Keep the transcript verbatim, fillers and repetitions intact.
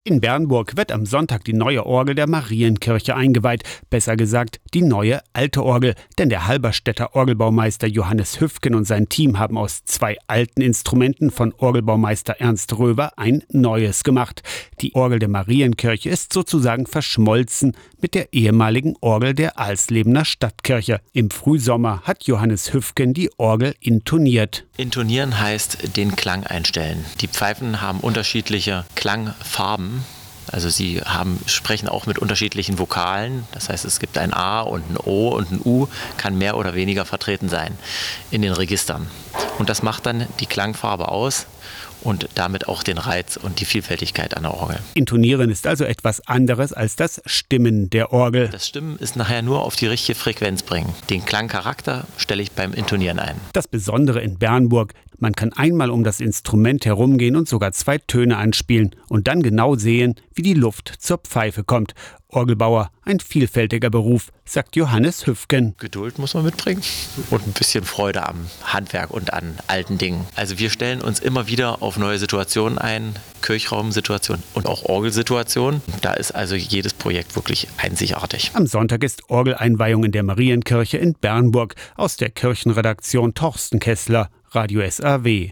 In Bernburg wird am Sonntag die neue Orgel der Marienkirche eingeweiht. Besser gesagt, die neue alte Orgel. Denn der Halberstädter Orgelbaumeister Johannes Hüfgen und sein Team haben aus zwei alten Instrumenten von Orgelbaumeister Ernst Röver ein neues gemacht. Die Orgel der Marienkirche ist sozusagen verschmolzen mit der ehemaligen Orgel der Alslebener Stadtkirche. Im Frühsommer hat Johannes Hüfgen die Orgel intoniert. Intonieren heißt den Klang einstellen. Die Pfeifen haben unterschiedliche Klangfarben. Also sie haben, sprechen auch mit unterschiedlichen Vokalen. Das heißt, es gibt ein A und ein O und ein U, kann mehr oder weniger vertreten sein in den Registern. Und das macht dann die Klangfarbe aus und damit auch den Reiz und die Vielfältigkeit an der Orgel. Intonieren ist also etwas anderes als das Stimmen der Orgel. Das Stimmen ist nachher nur auf die richtige Frequenz bringen. Den Klangcharakter stelle ich beim Intonieren ein. Das Besondere in Bernburg: Man kann einmal um das Instrument herumgehen und sogar zwei Töne anspielen und dann genau sehen, wie die Luft zur Pfeife kommt. Orgelbauer, ein vielfältiger Beruf, sagt Johannes Hüfgen. Geduld muss man mitbringen und ein bisschen Freude am Handwerk und an alten Dingen. Also wir stellen uns immer wieder auf neue Situationen ein, Kirchraumsituationen und auch Orgelsituationen. Da ist also jedes Projekt wirklich einzigartig. Am Sonntag ist Orgeleinweihung in der Marienkirche in Bernburg. Aus der Kirchenredaktion Torsten Kessler, Radio S A W.